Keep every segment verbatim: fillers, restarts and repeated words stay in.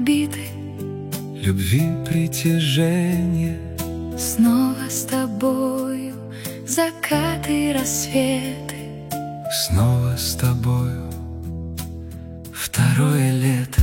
орбиты любви притяжение. Снова с тобою закаты и рассветы. Снова с тобою второе лето.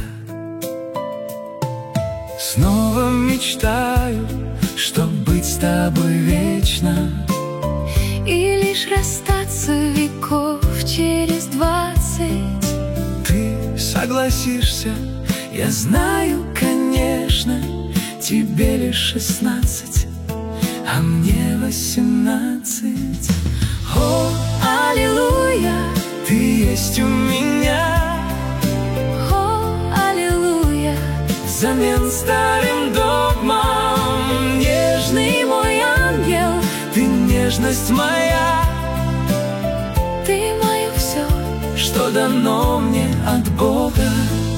Снова мечтаю, чтоб быть с тобой вечно, и лишь расстаться веков через двадцать. Ты согласишься, я знаю, конечно, тебе лишь шестнадцать, а мне восемнадцать. О, аллилуйя, ты есть у меня. о, аллилуйя, Взамен старым догмам, нежный мой ангел, ты нежность моя, ты мое все, что дано мне от Бога.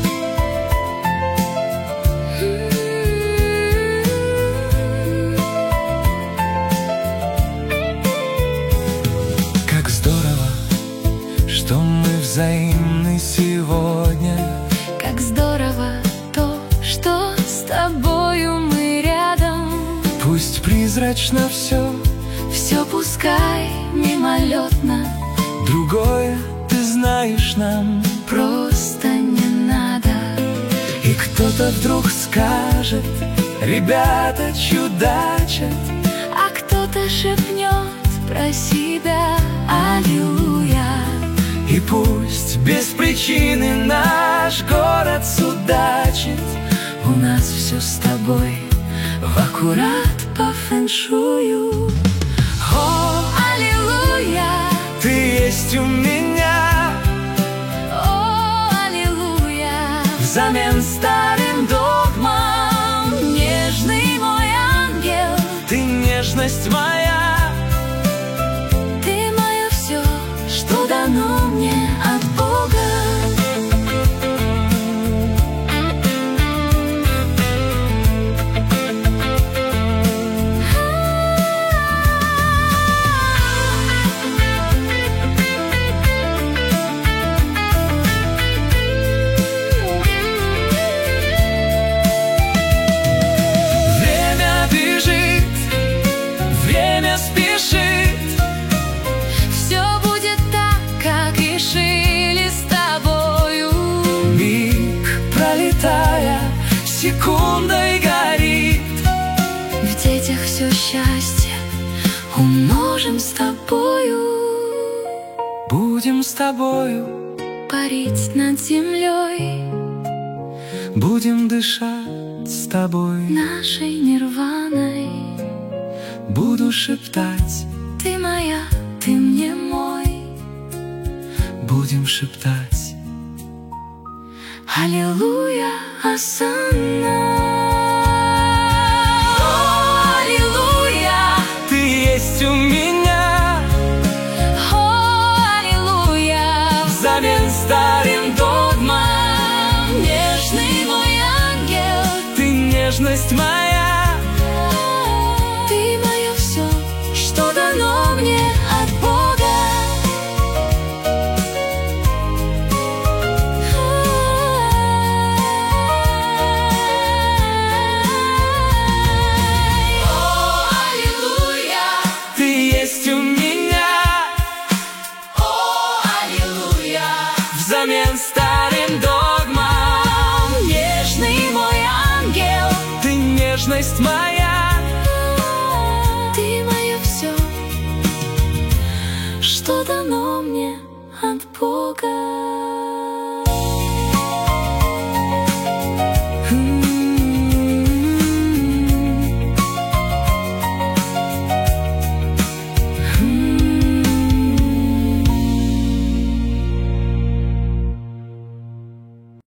Как здорово, что мы взаимны сегодня. как здорово то, что с тобою мы рядом. Пусть призрачно все, Все пускай мимолетно, другое ты знаешь нам. просто не надо. И кто-то вдруг скажет: ребята чудачат. А кто-то шепнет про себя аллилуйя. И пусть без причины наш город судачит, У нас все с тобой в аккурат по фэншую. о, Аллилуйя, ты есть у меня. о, аллилуйя, Взамен старым догмам, нежный мой ангел, ты нежность моя, ты мое все, что дано мне от Бога. время бежит, время спешит. Все будет так, как решили с тобою. Миг, пролетая, секундой горит. В детях все счастье умножим с тобою. Будем с тобою, Парить над землей будем дышать с тобой. нашей нирваной. Буду шептать, Ты моя, ты мне мой. будем шептать. Аллилуйя, Осанна. О, аллилуйя, Ты есть у меня. о, аллилуйя, Взамен старым догмам, нежный мой ангел, ты нежность моя, ты мое все, что дано мне от Бога. О, аллилуйя, ты есть у меня. о, аллилуйя, Взамен старым догмам, нежный мой ангел, ты нежность моя.